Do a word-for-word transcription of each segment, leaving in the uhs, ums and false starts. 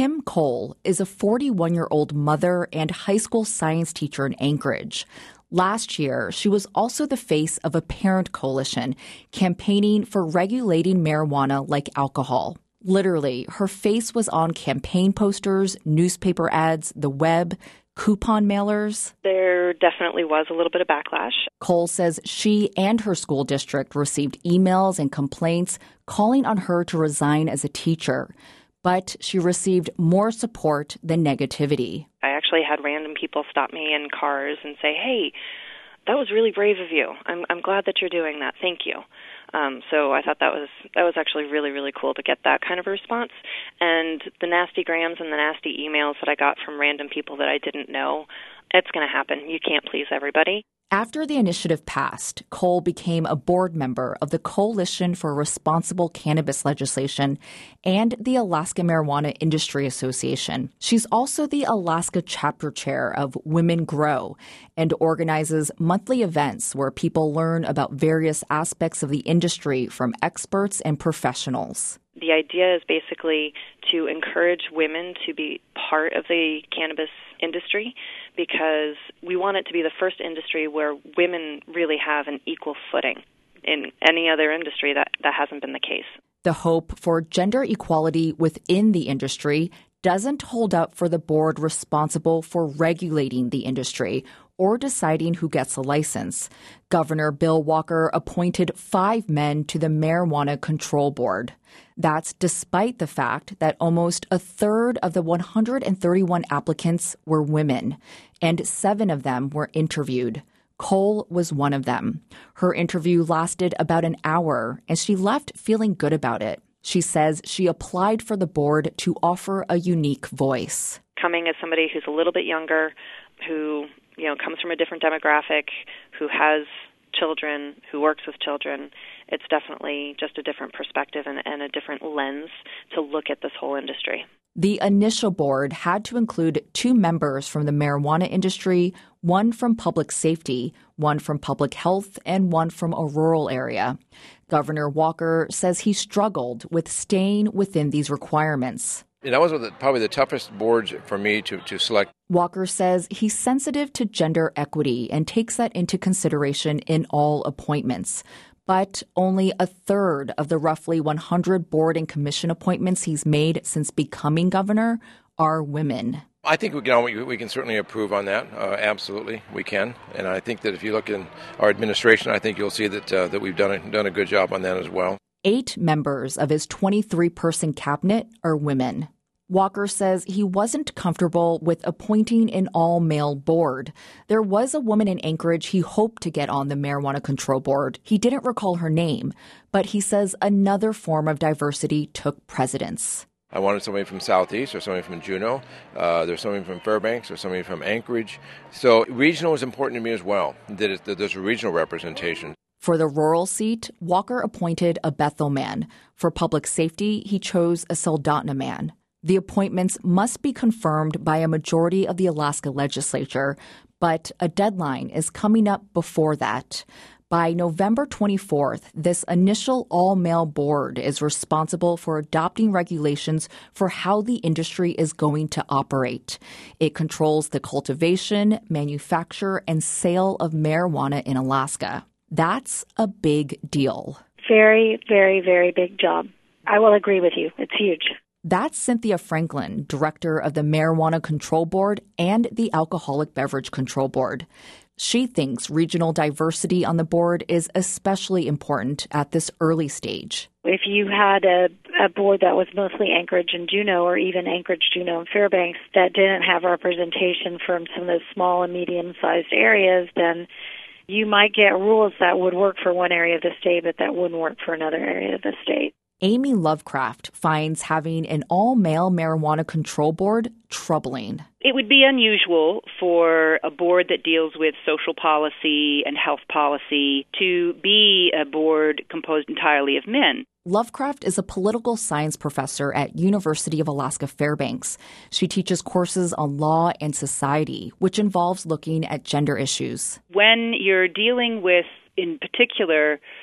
Kim Cole is a forty-one-year-old mother and high school science teacher in Anchorage. Last year, she was also the face of a parent coalition campaigning for regulating marijuana like alcohol. Literally, her face was on campaign posters, newspaper ads, the web, coupon mailers. There definitely was a little bit of backlash. Cole says she and her school district received emails and complaints calling on her to resign as a teacher. But she received more support than negativity. I actually had random people stop me in cars and say, hey, that was really brave of you. I'm, I'm glad that you're doing that. Thank you. Um, so I thought that was that was actually really, really cool to get that kind of a response. And the nasty grams and the nasty emails that I got from random people that I didn't know, it's going to happen. You can't please everybody. After the initiative passed, Cole became a board member of the Coalition for Responsible Cannabis Legislation and the Alaska Marijuana Industry Association. She's also the Alaska chapter chair of Women Grow and organizes monthly events where people learn about various aspects of the industry from experts and professionals. The idea is basically to encourage women to be part of the cannabis industry because we want it to be the first industry where women really have an equal footing. In any other industry, that, that hasn't been the case. The hope for gender equality within the industry doesn't hold up for the board responsible for regulating the industry or deciding who gets a license. Governor Bill Walker appointed five men to the Marijuana Control Board. That's despite the fact that almost a third of the one hundred thirty-one applicants were women, and seven of them were interviewed. Cole was one of them. Her interview lasted about an hour, and she left feeling good about it. She says she applied for the board to offer a unique voice. Coming as somebody who's a little bit younger, who, you know, comes from a different demographic, who has children, who works with children, it's definitely just a different perspective and, and a different lens to look at this whole industry. The initial board had to include two members from the marijuana industry, one from public safety, one from public health, and one from a rural area. Governor Walker says he struggled with staying within these requirements. And that was probably the toughest boards for me to, to select. Walker says he's sensitive to gender equity and takes that into consideration in all appointments. But only a third of the roughly one hundred board and commission appointments he's made since becoming governor are women. I think we can we can certainly improve on that. Uh, absolutely, we can. And I think that if you look in our administration, I think you'll see that uh, that we've done a, done a good job on that as well. Eight members of his twenty-three person cabinet are women. Walker says he wasn't comfortable with appointing an all-male board. There was a woman in Anchorage he hoped to get on the Marijuana Control Board. He didn't recall her name, but he says another form of diversity took precedence. I wanted somebody from Southeast or somebody from Juneau. Uh, there's somebody from Fairbanks or somebody from Anchorage. So regional is important to me as well, that, it, that there's a regional representation. For the rural seat, Walker appointed a Bethel man. For public safety, he chose a Soldotna man. The appointments must be confirmed by a majority of the Alaska legislature, but a deadline is coming up before that. By November twenty-fourth, this initial all-male board is responsible for adopting regulations for how the industry is going to operate. It controls the cultivation, manufacture, and sale of marijuana in Alaska. That's a big deal. Very, very, very big job. I will agree with you. It's huge. That's Cynthia Franklin, director of the Marijuana Control Board and the Alcoholic Beverage Control Board. She thinks regional diversity on the board is especially important at this early stage. If you had a, a board that was mostly Anchorage and Juneau, or even Anchorage, Juneau, and Fairbanks, that didn't have representation from some of those small and medium-sized areas, then you might get rules that would work for one area of the state, but that wouldn't work for another area of the state. Amy Lovecraft finds having an all-male marijuana control board troubling. It would be unusual for a board that deals with social policy and health policy to be a board composed entirely of men. Lovecraft is a political science professor at University of Alaska Fairbanks. She teaches courses on law and society, which involves looking at gender issues. When you're dealing with, in particular,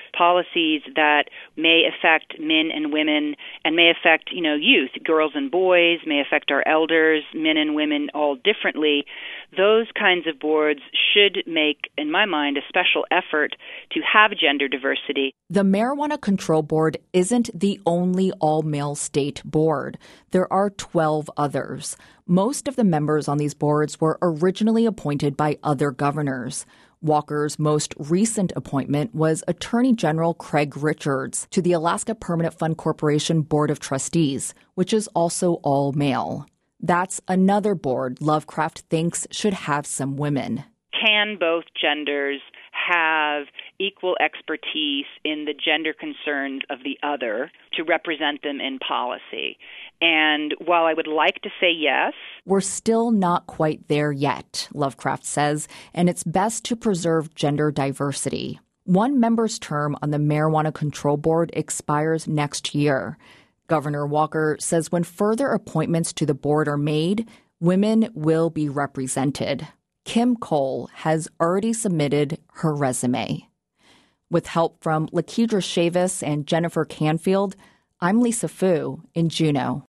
policies that may affect men and women and may affect, you know, youth, girls and boys, may affect our elders, men and women all differently. Those kinds of boards should make, in my mind, a special effort to have gender diversity. The Marijuana Control Board isn't the only all-male state board. There are twelve others. Most of the members on these boards were originally appointed by other governors. Walker's most recent appointment was Attorney General Craig Richards to the Alaska Permanent Fund Corporation Board of Trustees, which is also all-male. That's another board Lovecraft thinks should have some women. Can both genders have equal expertise in the gender concerns of the other to represent them in policy? And while I would like to say yes, we're still not quite there yet, Lovecraft says, and it's best to preserve gender diversity. One member's term on the Marijuana Control Board expires next year. Governor Walker says when further appointments to the board are made, women will be represented. Kim Cole has already submitted her resume. With help from Lakedra Chavis and Jennifer Canfield, I'm Lisa Fu in Juneau.